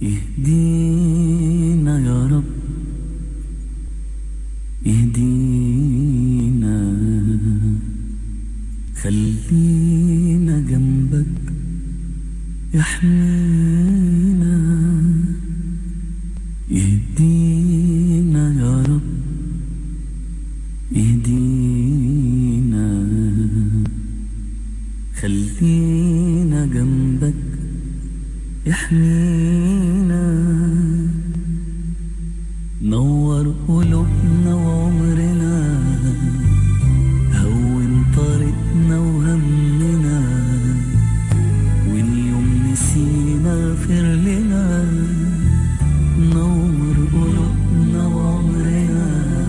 اهدينا يا رب، اهدينا، خلينا جنبك يحمينا. اهدينا يا رب، اهدينا، خلينا جنبك يحمينا. نور قلوبنا وعمرنا، هون طريقنا وهمنا، وإن يوم نسينا اغفر لنا. نور قلوبنا وعمرنا،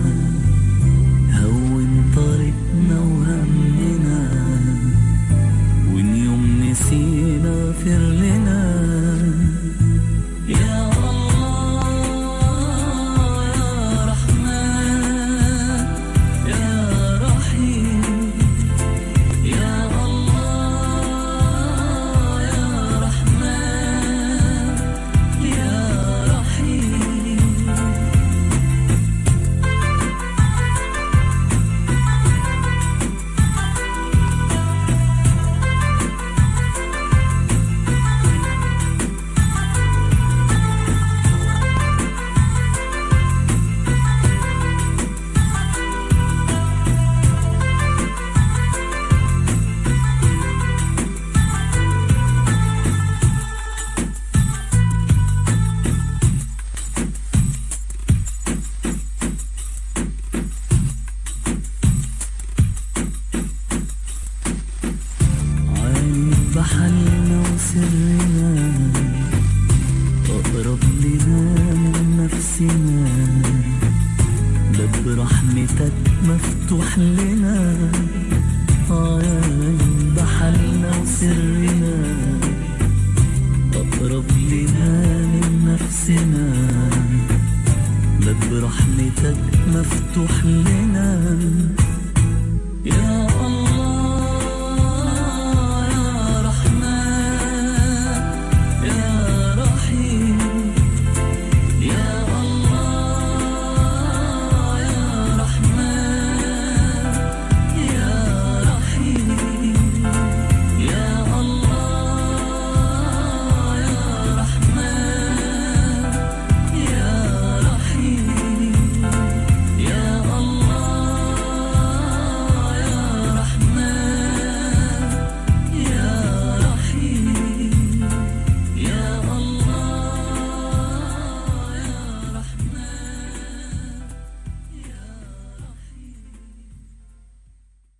هون طريقنا وهمنا، وإن يوم نسينا اغفر لنا. بحالنا وسرنا، أقرب لنا من نفسنا، باب رحمتك مفتوح لنا. بحالنا وسرنا، أقرب لنا من نفسنا، باب رحمتك مفتوح لنا.